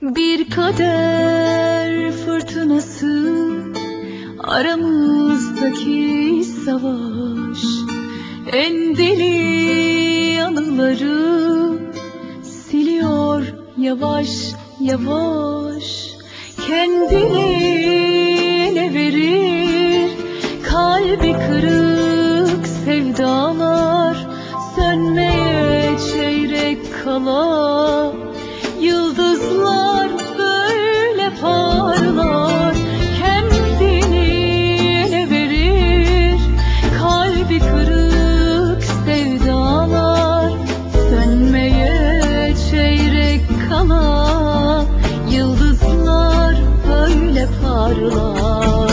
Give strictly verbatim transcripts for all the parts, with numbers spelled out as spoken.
Bir kader fırtınası, aramızdaki savaş, en deli anıları siliyor yavaş yavaş. Kendini ele verir kalbi kırık sevdalar, sönmeye çeyrek kala yıldızlar böyle parlar. Kendini ele verir kalbi kırık sevdalar, sönmeye çeyrek kala yıldızlar böyle parlar.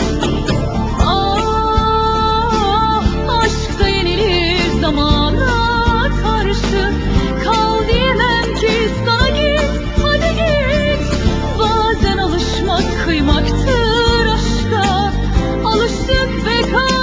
Ah, aşk da yenilir zamana karşı, kal diyemem ki sana, git hadi git. Bazen alışmak kıymaktır aşka, alıştık ve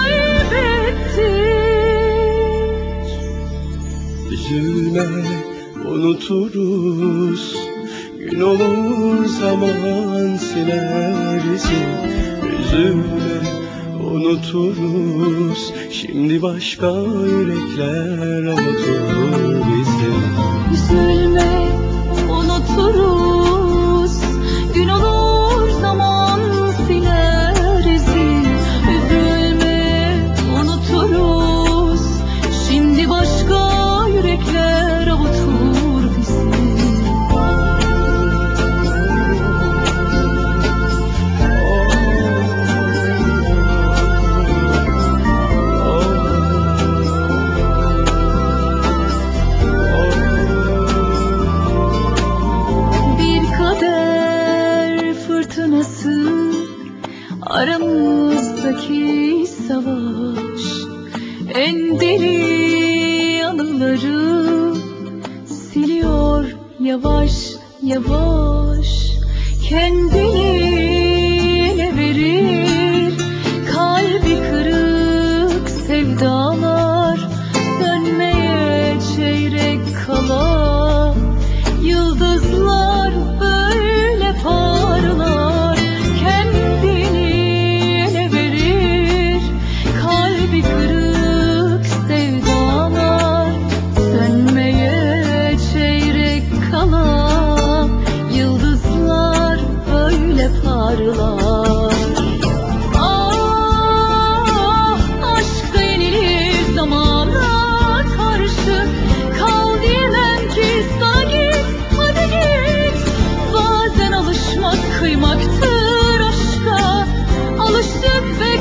kaybettik. Üzülme, unuturuz, gün olur zaman siler izi. Üzülme, unuturuz, şimdi başka yürekler avutur bizi. Üzülme, unuturuz, gün olur zaman siler izi. Üzülme, unuturuz, şimdi başka yürekler avutur bizi. Aramızdaki savaş, en deli anıları siliyor yavaş yavaş. Kendini ele verir kalbi kırık sevdalar, sönmeye çeyrek kala yıldızlar böyle parlar. Ah, aşk da yenilir zamana karşı, kal diyemem ki sana, git hadi git. Bazen alışmak kıymaktır aşka, alıştık ve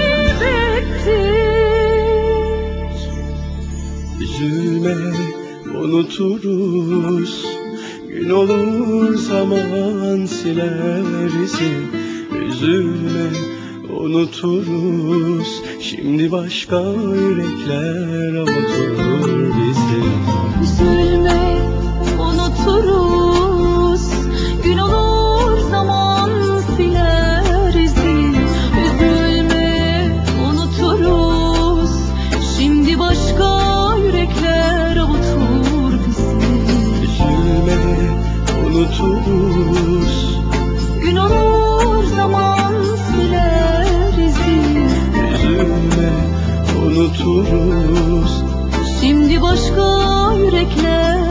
kaybettik. Üzülme, unuturuz, gün olur zaman siler izi. Üzülme, unuturuz, şimdi başka yürekler avutur bizi. Üzülme, unuturuz, gün olur zaman siler izi. Üzülme, unuturuz, şimdi başka yürekler avutur bizi. Üzülme, unuturuz, gün olur zaman siler izi. Üzülme, unuturuz, şimdi başka yürekler